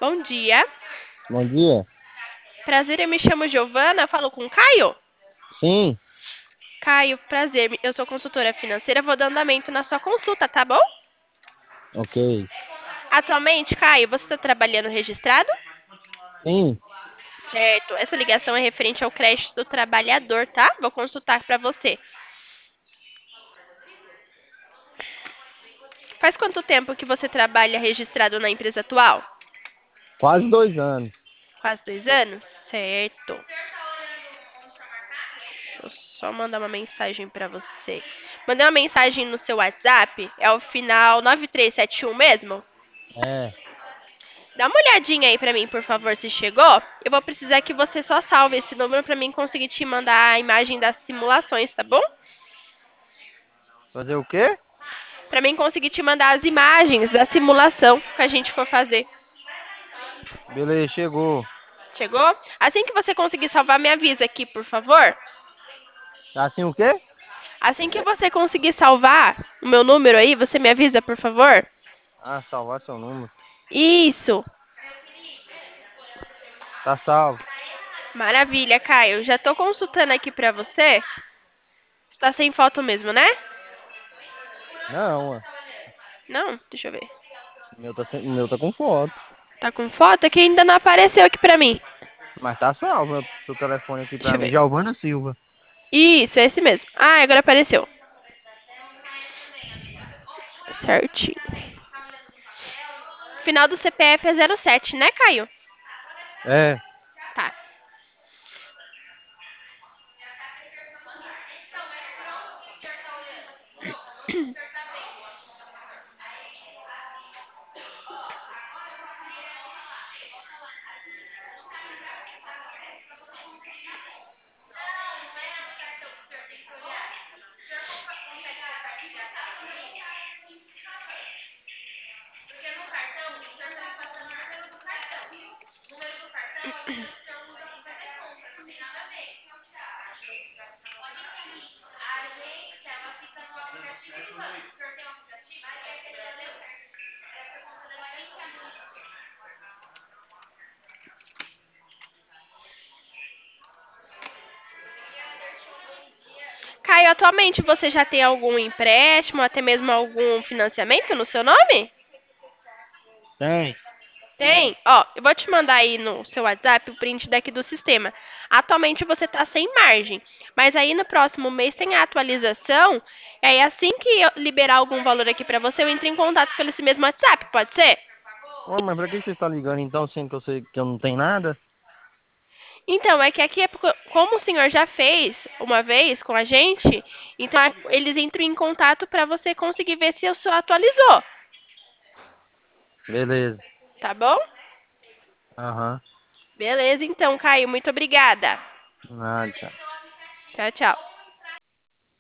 Bom dia. Bom dia. Prazer, eu me chamo Giovana, falo com Caio. Sim, Caio, prazer, eu sou consultora financeira, vou dar andamento na sua consulta, tá bom? ok. Atualmente, Caio, você está trabalhando registrado? Sim, Certo. Essa ligação é referente ao crédito do trabalhador, tá? Vou consultar para você. Faz quanto tempo que você trabalha registrado na empresa atual? quase 2 anos. Quase 2 anos? Certo. Deixa eu só mandar uma mensagem para você. Mandei uma mensagem no seu WhatsApp, é o final 9371 mesmo? É, Dá uma olhadinha aí pra mim, por favor, se chegou. Eu vou precisar que você só salve esse número pra mim conseguir te mandar a imagem das simulações, tá bom? fazer o quê? Pra mim conseguir te mandar as imagens da simulação que a gente for fazer. Beleza, chegou. Chegou? Assim que você conseguir salvar, me avisa aqui, por favor. Assim o quê? Assim que você conseguir salvar o meu número aí, você me avisa, por favor. Ah, salvar seu número. Isso. Tá salvo. Maravilha, Caio. Já tô consultando aqui pra você. Está sem foto mesmo, né? Não, ué. Não? Deixa eu ver. O meu tá com foto. Tá com foto? É que ainda não apareceu aqui pra mim. Mas tá salvo seu telefone aqui Deixa pra eu mim. ver. Giovana Silva. Isso, é esse mesmo. Ah, agora apareceu. Certinho. Final do CPF é 07, né, Caio? É. Tá. Caio, atualmente você já tem algum empréstimo, até mesmo algum financiamento no seu nome? Tem. Tem? Ó, eu vou te mandar aí no seu WhatsApp o print daqui do sistema. Atualmente você está sem margem, mas aí no próximo mês tem a atualização. E aí assim que eu liberar algum valor aqui para você, eu entro em contato pelo esse mesmo WhatsApp, pode ser? Ô, mas pra que você está ligando então, sendo que eu sei que eu não tenho nada? Então, é que aqui é como o senhor já fez uma vez com a gente, então eles entram em contato para você conseguir ver se o senhor atualizou, Beleza. tá bom? Aham. Beleza, então, Caio, muito obrigada. Nada, tchau. Tchau, tchau.